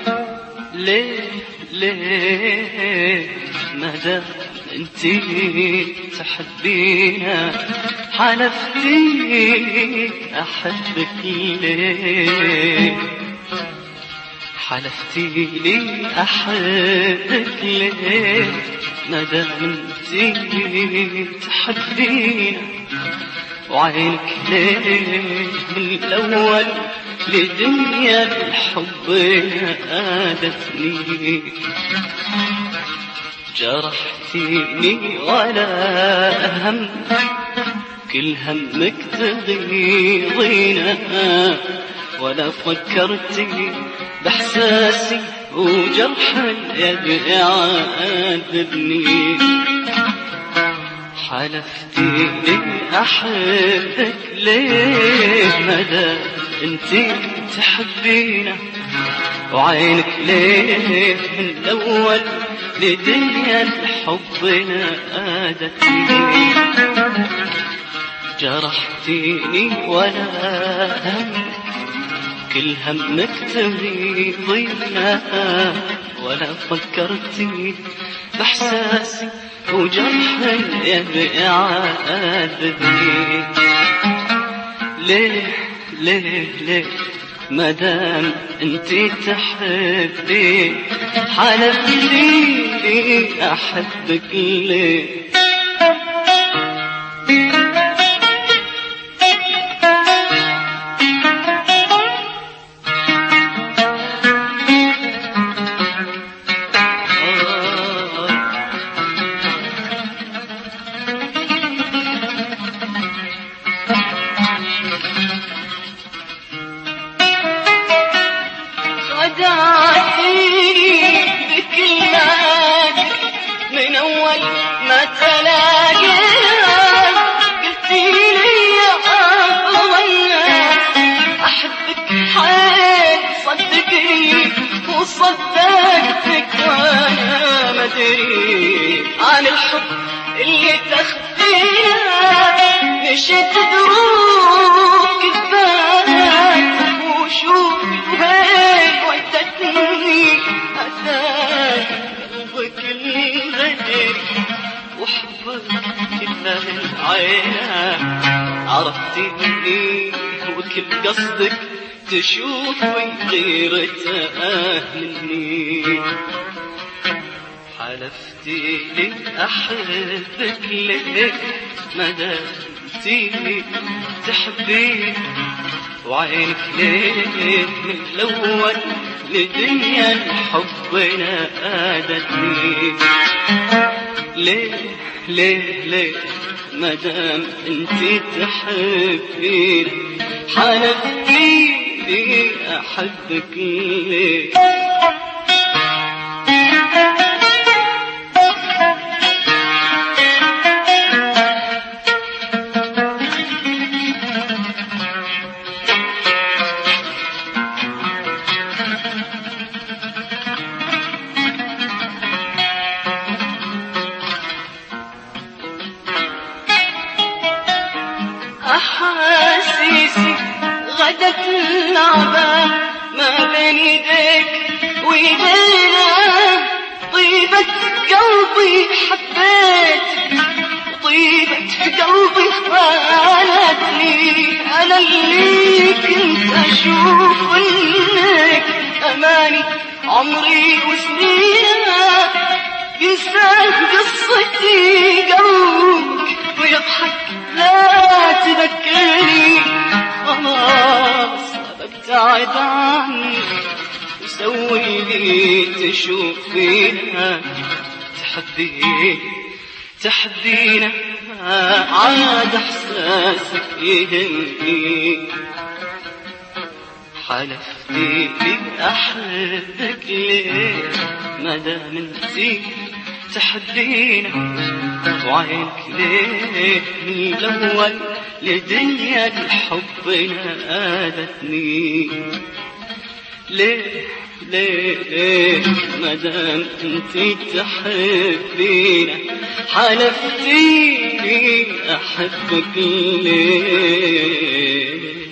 ليه ليه مدام انتي تحبينا حلفتي احبك ليه حلفتي لي احبك ليه مدام انتي تحبينا وعينك ليه من الاول لدنيا الحب نادتني جرحتيني ولا هم كل همك تغيظينا ولا فكرتي باحساسي وجرح اليد يعذبني حلفتي لي احبك ليه مدى انتي تحبينا وعينك ليه من الاول لدنيا الحب نادتني جرحتيني ولا هم كل همك تغيظينا ولا فكرتي باحساسي وجرح اليد يعذبني ليه ليه ليه مدام انتي تحبي حلفتي لي احبك ليه خدعتيني بكلمات من أول ما تلاقيها قلتيلي يا أفضل أحبك حيل صدقني وصدقتك وأنا مدري عن الحب اللي تخفيها مشيت دروب كذبات وشوف وهيك ودتني أثار قلبك الغدر وحبك كله العين عرفتيني وكل قصدك تشوفي غيرته مني حلفتي لي أحبك ليه مدام انتي تحبيني وعينك ليه من الأول لدنيا الحب نادتني ليه ليه ليه مدام انتي تحبيني حلفتي لي أحبك ليه أحاسيسي غدت اللعبة ما بين يديك ويدينا طيبة قلبي حبيت طيبة قلبي خانتني أنا اللي كنت أشوف إنك أماني عمري وسنينا ينسى قصتي قلبك ويضحك لا تذكرني خلاص ببتعد عني وسوي لي تشوفينا تحبينا عاد احساسك يهمني حلفتي لي احبك ليه مدام انتي تحبينا وعينك ليه من الأول لدنيا الحب نادتني ليه ليه ليه مدام انتي تحبينا حلفتي لي أحبك ليه